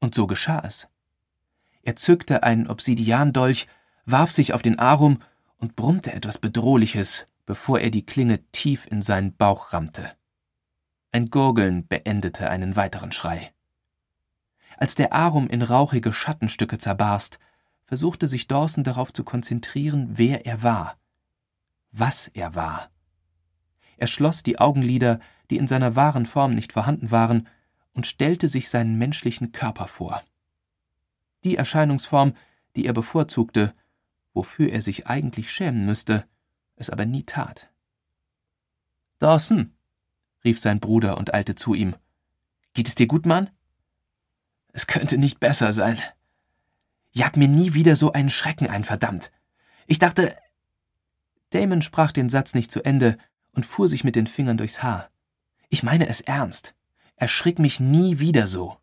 Und so geschah es. Er zückte einen Obsidiandolch, warf sich auf den Arum und brummte etwas Bedrohliches, bevor er die Klinge tief in seinen Bauch rammte. Ein Gurgeln beendete einen weiteren Schrei. Als der Arum in rauchige Schattenstücke zerbarst, versuchte sich Dawson darauf zu konzentrieren, wer er war, was er war. Er schloss die Augenlider, die in seiner wahren Form nicht vorhanden waren, und stellte sich seinen menschlichen Körper vor. Die Erscheinungsform, die er bevorzugte, wofür er sich eigentlich schämen müsste, es aber nie tat. »Dawson«, rief sein Bruder und eilte zu ihm. »Geht es dir gut, Mann?« »Es könnte nicht besser sein. Jag mir nie wieder so einen Schrecken ein, verdammt. Ich dachte...« Damon sprach den Satz nicht zu Ende und fuhr sich mit den Fingern durchs Haar. »Ich meine es ernst. Erschrick mich nie wieder so.«